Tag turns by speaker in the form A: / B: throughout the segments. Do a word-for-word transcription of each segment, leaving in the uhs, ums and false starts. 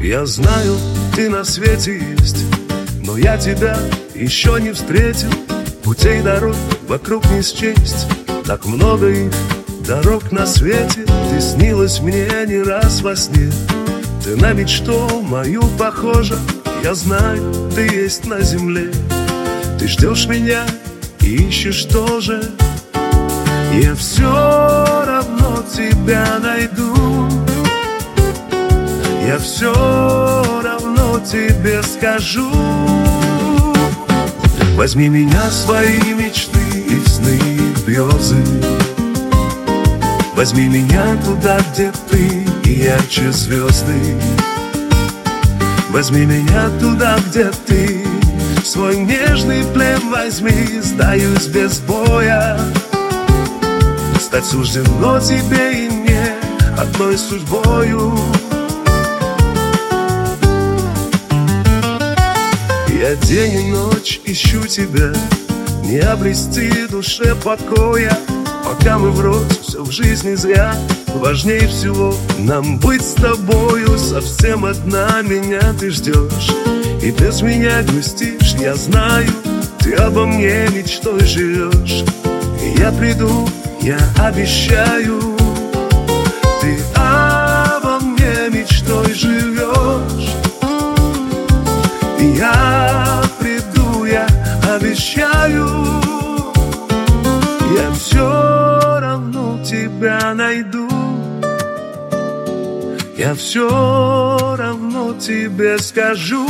A: Я знаю, ты на свете есть, но я тебя еще не встретил. Путей дорог вокруг не счесть, так много их дорог на свете. Ты снилась мне не раз во сне, ты на мечту мою похожа. Я знаю, ты есть на земле, ты ждешь меня и ищешь тоже. Я все равно тебя найду, я все равно тебе скажу. Возьми меня в свои мечты и в сны, и в грезы. Возьми меня туда, где ты и ярче звезды. Возьми меня туда, где ты свой нежный плен возьми. Сдаюсь без боя, стать суждено тебе и мне одной судьбою. Я день и ночь ищу тебя, не обрести душе покоя. Пока мы врозь, все в жизни зря. Важнее всего нам быть с тобою. Совсем одна меня ты ждешь и без меня грустишь. Я знаю, ты обо мне мечтой живешь. И я приду, я обещаю, ты обо мне мечтой живешь. И я приду, я обещаю, я все равно тебя найду. Я все равно тебе скажу.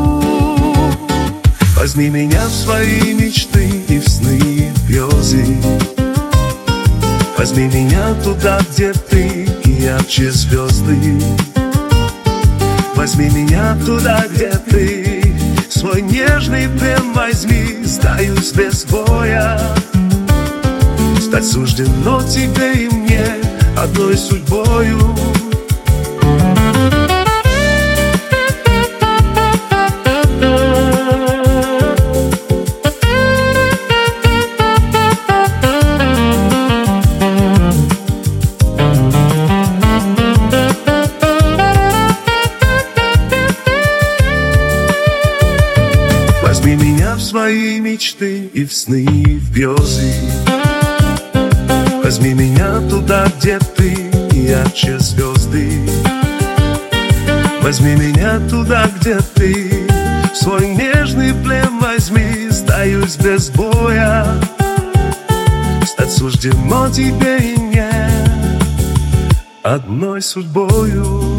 A: Возьми меня в свои мечты и в сны, и в грезы. Возьми меня туда, где ты и ярче звезды. Возьми меня туда, где ты свой нежный плен возьми. Сдаюсь без боя, стать суждено тебе и мне одной судьбою. Возьми меня в свои мечты и в сны, и в грезы. Возьми меня туда, где ты и ярче звезды. Возьми меня туда, где ты свой нежный плен возьми. Сдаюсь без боя, стать суждено тебе и мне одной судьбою.